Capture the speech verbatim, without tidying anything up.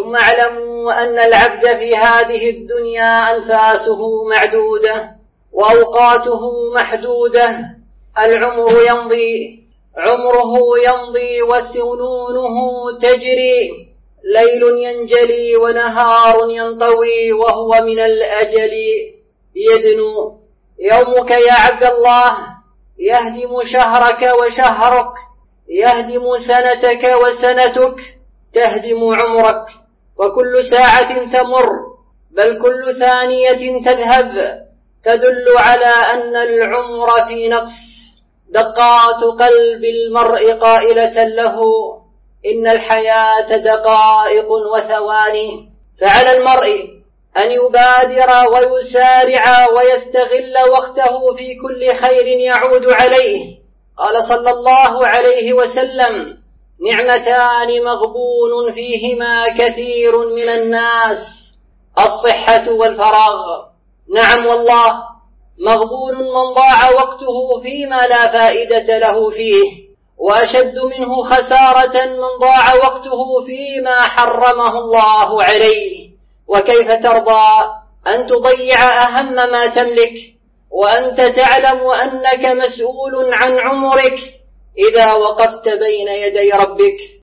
ثم اعلموا أن العبد في هذه الدنيا أنفاسه معدودة وأوقاته محدودة. العمر يمضي عمره يمضي وسنونه تجري، ليل ينجلي ونهار ينطوي وهو من الأجل يدنو. يومك يا عبد الله يهدم شهرك وشهرك، يهدم سنتك وسنتك، تهدم عمرك، وكل ساعة تمر بل كل ثانية تذهب تدل على أن العمر في نقص. دقات قلب المرء قائلة له إن الحياة دقائق وثواني. فعلى المرء أن يبادر ويسارع ويستغل وقته في كل خير يعود عليه. قال صلى الله عليه وسلم نعمتان مغبون فيهما كثير من الناس، الصحة والفراغ. نعم والله، مغبون من ضاع وقته فيما لا فائدة له فيه، وأشد منه خسارة من ضاع وقته فيما حرمه الله عليه. وكيف ترضى أن تضيع أهم ما تملك وأنت تعلم أنك مسؤول عن عمرك إذا وقفت بين يدي ربك؟